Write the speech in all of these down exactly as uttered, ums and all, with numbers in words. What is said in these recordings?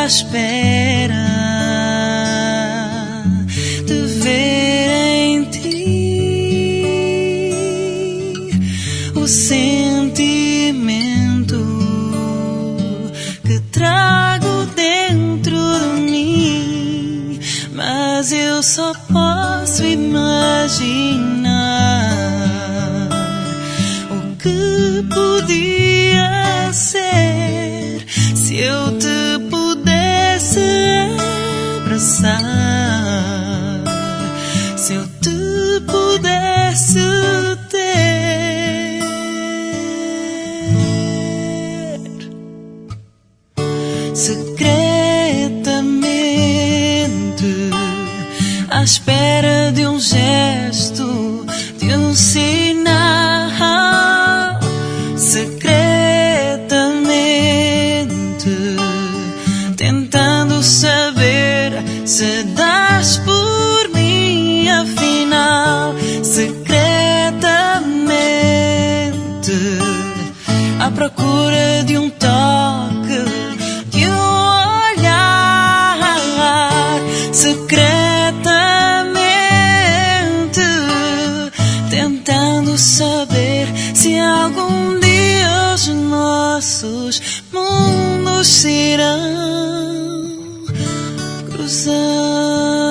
à espera de ver em ti o sentimento que trago dentro de mim, mas eu só posso imaginar o que podia ser se eu te pudesse abraçar, se eu te pudesse ter. Secretamente, à espera de um gesto, de um sinal. Secretamente, tentando saber se dás por mim afinal. Secretamente, à procura de um toque, de um olhar. Secretamente, tentando saber se algum dia os nossos mundos se irão cruzar.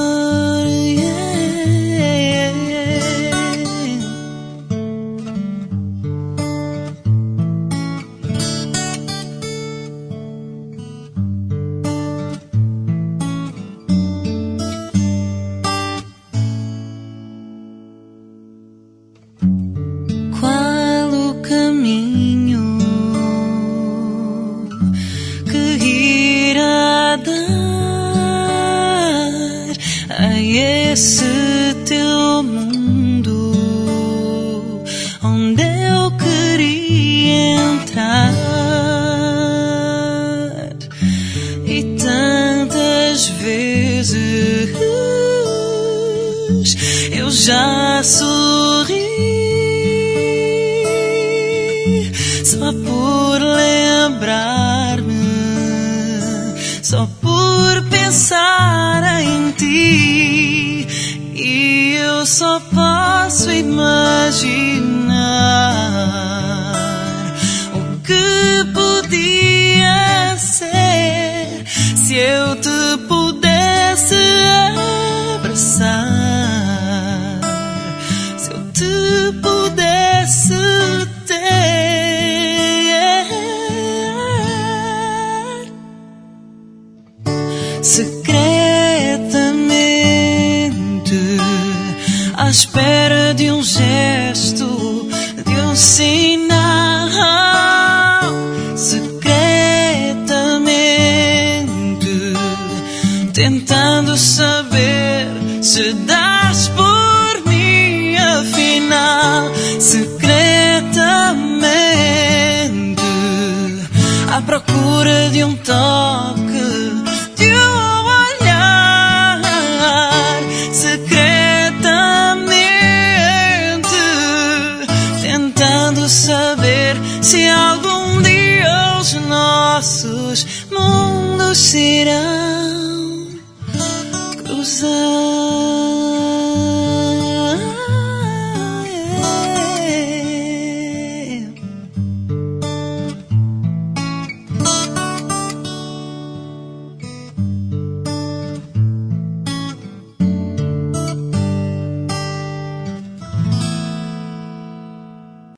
Qual o caminho que irá dar a esse teu mundo onde eu queria entrar? E tantas vezes eu já sorri só por lembrar-me, só por pensar em ti. E eu só posso imaginar o que podia ser se eu te pudesse abraçar, se eu te pudesse ter. Secretamente, à espera de um gesto, de um sinal. Secretamente, tentando saber se dás por mim afinal. Secretamente, à procura de um toque, de um olhar. Secretamente, tentando saber se algum dia os nossos mundos se irão cruzar.